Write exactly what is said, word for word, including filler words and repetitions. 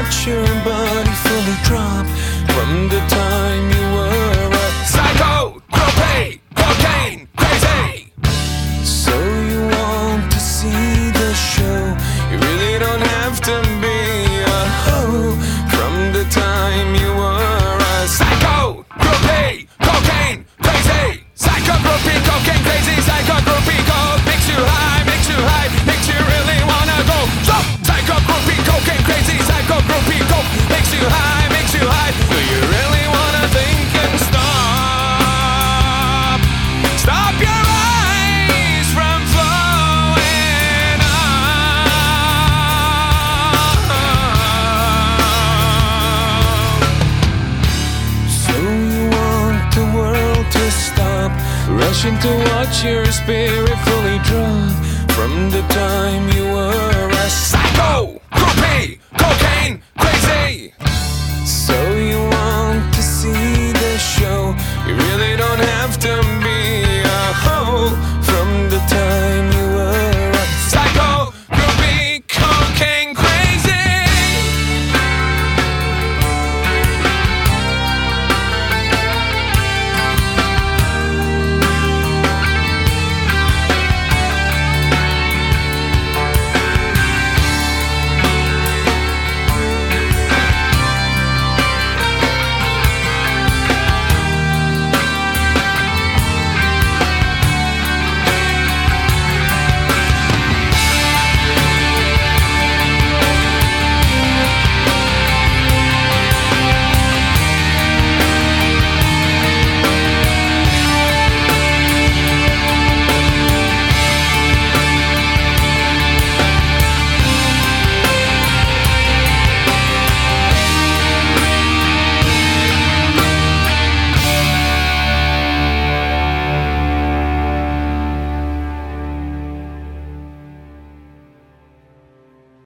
watch your body fully drop from the time you were a psycho, propane, cocaine, crazy. So you want to see the show? You really don't have to be a hoe from the time you were a psycho, propane, cocaine, crazy. Psycho, propane, cocaine, crazy. Psycho, propane, coke makes you high, makes you high, makes you really wanna go. So, psycho, propane, cocaine, crazy. Psycho, propane, coke makes you high, makes you high. Do you really wanna think and stop? Stop your eyes from flowing out. So you want the world to stop rushing to watch your spirit fully drop from the top.